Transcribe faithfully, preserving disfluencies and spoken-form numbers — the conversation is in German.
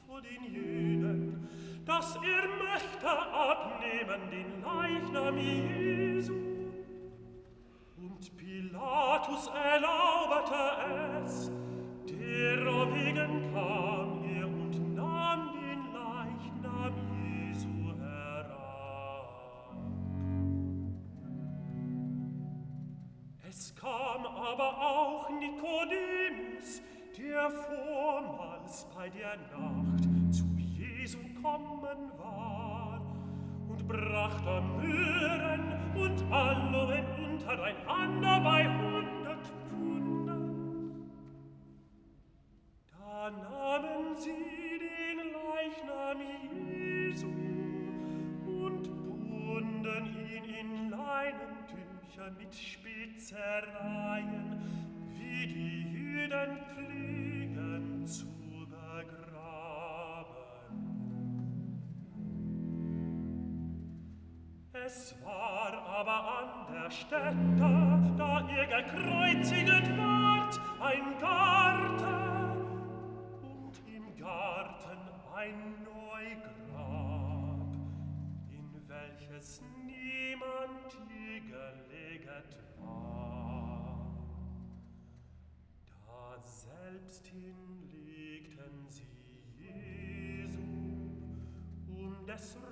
zu den Jüden, dass er möchte abnehmen den Leichnam Jesu. Und Pilatus erlaubete es, derowegen kam er und nahm den Leichnam Jesu herab. Es kam aber auch Nikodemus, der vormals bei der Nacht zu Jesu kommen war, und brachte Myrrhen und Aloen untereinander bei hundert Pfunden. Da nahmen sie den Leichnam Jesu und bunden ihn in Leinentücher mit Spezereien, wie die Jüden pflegen zu begraben. Es war aber an der Stätte, da er gekreuziget ward, ein Garten, und im Garten ein Neugrab, in welches niemand je geleget war. Da selbst hinlegten sie Jesu um des